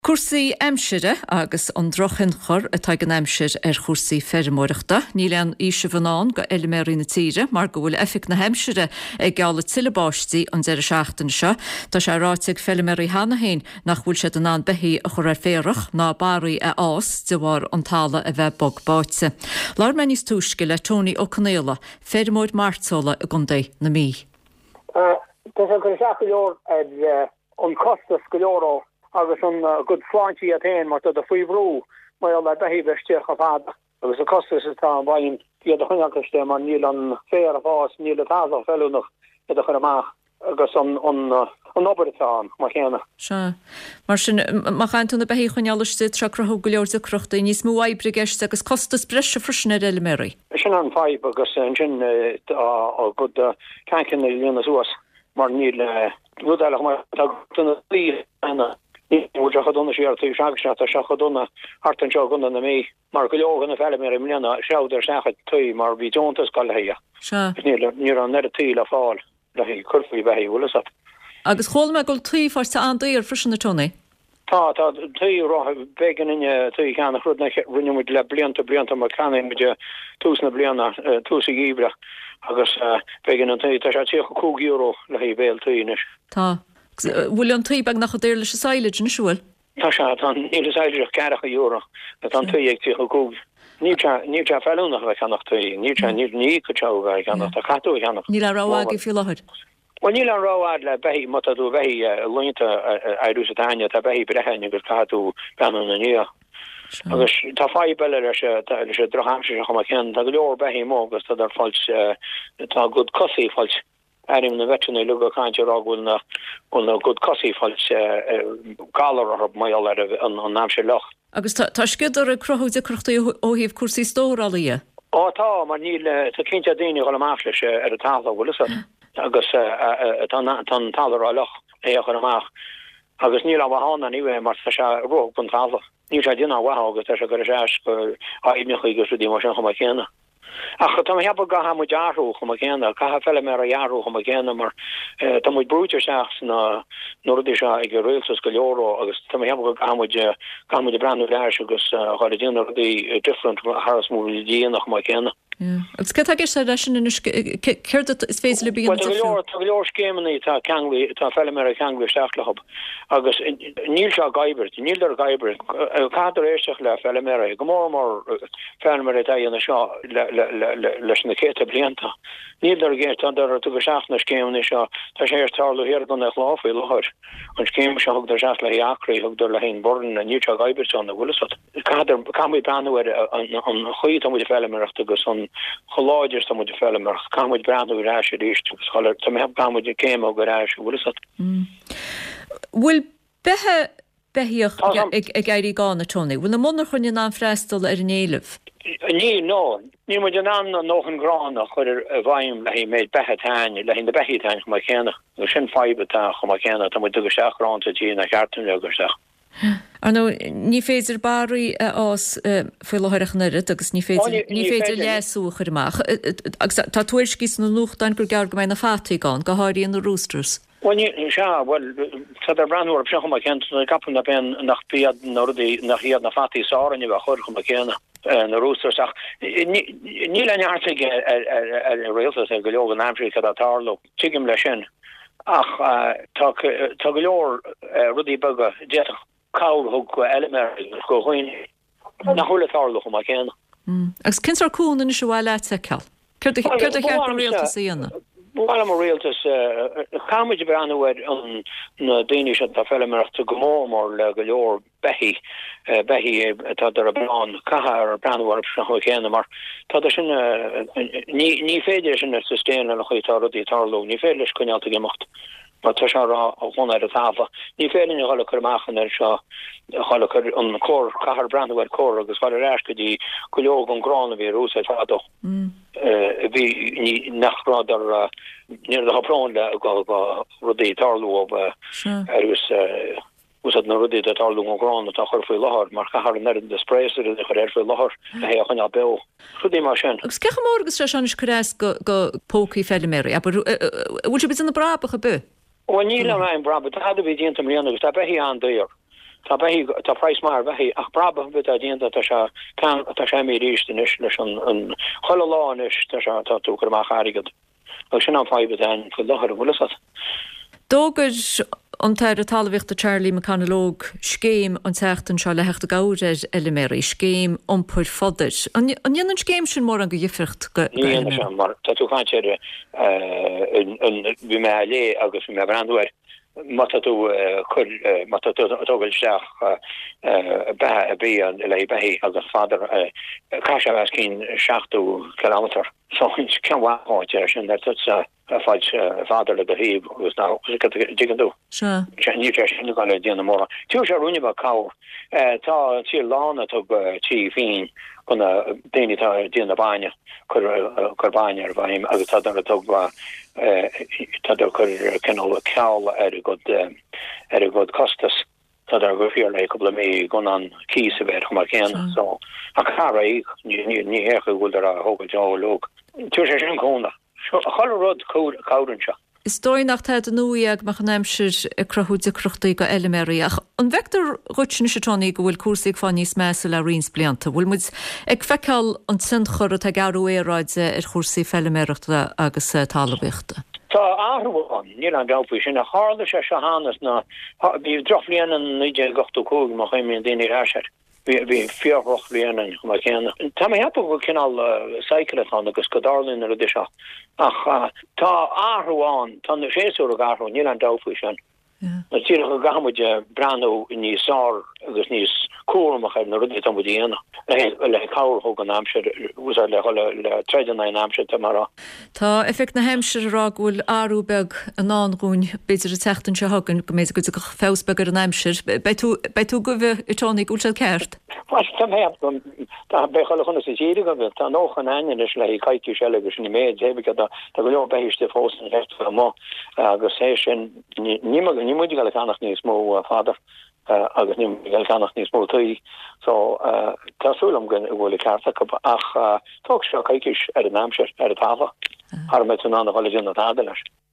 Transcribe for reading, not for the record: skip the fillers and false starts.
Cuasaí aimsire agus an drochan chur atá an aimsir chuasaí fermóireachta, ní lean ise bhanán go eileméirí na tíre, mar go bhfuil effic na heimsire ag geala tilibáistí an deire seachtain seo, tá sé ráiteag feileméirí hana hain nach bhfuil sé den an behí a chur féireach ná barí a ás de bhar an talla a bheith bog báite. Lár meníos túisce le Tony O'Connell, fermóid martóla a gundé na mí. Tá an go seach go leor an costas go leor agus an good flanchi at hen mar da fuibrú mai all da hebesteach a fada agus a costas tá bain die de hunnachte man níl an fér fás níl a taza fellu noch e a chama agus an obertán mar chéna. Se mar sin mar chaintún na behí chunealiste tra crothú go leor a crochta níos mú aibre geiste agus costas brese frisna eileméirí. Sin an five agus sin a good cankin línas úas mar níl rudalach mar tunna lí anna chadonna sé tú seachna a seachadonna hartan seo gona na mé mar go legan a fellile mé mlíanana seidir secha tú mar bhí Jotas galhéia. Ní an net tí le fáil le hí curfaí bheithí bhlas. Agus choil me go tú fásta andaí ar frisin na tonna? Tá tú rá began inne tú cheanna chrúdna rinnemuid le blianta mar canin muide túsna blianana túsa gíbre agus began an tú tá sé tíocha €2 le hí béal túis. Tá. Bhfuil an tíbag nach déir leis saoile na siúil? Tá se an níl saidir €4 an tú ag tíocha cúg. Ní fellúnach bheith annach tú, ní go teo bheith annach a chatú annach. Ní le ráág fi láthir? Well níl an ráád le behí matadú bheith luinte airú sa daine tá behí brechaine gur catú beanna na ní. Agus tá fáibile leis a drohamse chuma cén, tá go leor behí mó agus tá ar fáilt tá good cosaí fáilt. Erim na veterinary luga kantir agul na good cosi falch galar op mai all an namse loch. Agus tá skidar a crothú de crochtaí ó híh cuasaí stórálaí? Tá mar níl tá cinnte daine go amachlis ar a talla bhfuil agus tan talar a loch é chu amach. Agus níl a bhána níhe mar tá se ró an talla. Ní sé dina bha agus tá se go go aimnechaí go dí mar chuma chéna. Ach tá heb ga ha mu jarú chum géna ca fellile me a jarú chum géna mar tá mu brúter seach na Nordí se ag réiltas go leorró agus tá heb ga mu brandú le agus chodí different harasmú díanach mai géna. Agus ce sé lei sin chuir is féidir le bíon leor scémannaí tá tá fellile me a cheangla seachlahab agus níl se gaibert, níl ar gaibert cadar éisteach le fellile me go mór mar fellile me a na seo leis na chéta blianta. Níl ar géir an ar tu seachna céimna seo tá sé tarlú hir gan nach láfaí láthir an céim se thugtar seach le acraí thugtar le hén born na níl se gaibert na bhuilasat. Cadar camú brandúir an chuí tá muidir fellile agus an choláidir tá muidir fellile camúid brandú rá sé ríist agus choir tá heb camúid céim go rá sé bhuilasat. Bhfuil bethe behíoch ag gaiirí gána tónaí, bhfuil na mna chun ná freistal ar an éileh? Ní mu an noch an gránach chuir a bhaim le hí méid bethetáin le hín de behitáin chu mai chéna go sin feibbetá chu mai chéna tá mu tugus seachránta tí na cheartún legurteach. Ar nó ní féidir barí ás foiilethirech nuire agus ní féidir leasú chuach. Tá tuaircís na luchtain gur gear go mé na fátaí gáin go háirí an na roosters. Well tá er brandúir se chum kent gapan na ben nach piad Nordí nach hiad na fatí sáin a chur chum chéna na rústerach. Níl an artig réaltas go leog an Africa a tarlo tigim lei sin. Ach tá go leor rudí buga de cáhug go eilemer go chuin nach thula tarlo chum chéna. Agus cinar cún in se bhile le ceall. Cir a chear an réaltas íana. Well mar realtas kamid brandwer an na Danish a fellmerach to go mar le go leor behi tá der a bran kahar brandwer chéna mar tá sin ní féidir sin sustain a chuitá rodí tarlo ní féidir kunnealta gemacht. Maar tá se a hon a tafa. Ní féin cholle chumachchan seo cholle an cór kahar brandwer cór agus war ráskedí go leog an grán a vi rúsa fado. Vi nachrad er neer de haprán le go rodí tarlo was na rudi dat tarlo an grán a chur foi láhar mar chahar net de spreiser de chu foi láhar he chun a be. Chudí mar sin. Gus cecha mórgus an chuéis go pócaí fellméri, bhil se bit in na brabacha bu? Well níl an brabe had vi dieint mlí agus tá behí an déir. tá price mar bheith ach braba bit a dhéanta tá sé mé ríiste leis an choláis tá tú gur amach aigad agus sin an fáibe an chu lechar bhlas. Dógur an teir a talhacht a Charlie McCannalóg scéim an teachtan se le hecht a gáir Eleméir scéim ompur fodder. An dhéanaan scéim sin mór an go dhifricht go mar tá tú chaintear bhí me lé agus bhí me brandúir matú tógail seach be bí an le behí agus fadar caiise bheits cín 60 kilometr. So cean bhááte sin fáid fadar le gohíb agus ná digandú. Ní sin gáile déanana móra. Tú sé runúne ba cá tá tí lána tu tí fin gona déine tá déanana baine chur baine ar bhaim agus tá a tugba tadidir chur cenál ceall ar god costas tadidir go fiar le couple mé gon an kís a bheit mar céan so a charaigh ní hecha bhfuil ar a hóga deálóg. Tú sé sin cóna. Choil rud cádan seo. Is dói nach tá an nuíag meach an aimsir a crothúd a crochtaí go Eleméiriach. An vector rutin se trónig go bhfuil cuasaigh fá níos measa le rins blianta. Bhfuil muid ag feiceáil an tinchor a garú éráide ar chósaí Feleméireachta agus talabhachta. Tá áhrúáin ní an gapu sin a hála se se hánas ná bhí droflían an 9 má chuimíon daine ráisiir. Bhí fiorroch líanaan mar chéanna. Tá mé hepa bhfuil cinál cycleán agus godarlinn ar a seo. Ach tá áhrúáin tá na séú a garú ní an dáfu sin. Na tí go gamuide brandú níos sár agus níos cuaach ar na rudí tam díana. Le cáthóg an amsir ús le 39 amsir mar. Tá effekt na heimsir ráhfuil áúbeg an anrún beidir a teachtan se hagan go méid go fésbegur an aimsir. Bei tú go bheith i trónig úsel ceart? Tá bechal chuna sa tíide go bheith tá nóch an aine leis le caiitiú se agus sin méid hébe go go beiste fós an recht má agus sé sin ní muidir gal annach níos mó fadar agus ní gal annach níos mó tuí so tásúlam gan bhfuil carta ach tóg se caiiciis ar an amsir ar a táfa har me tún an bhile dún a táda leis.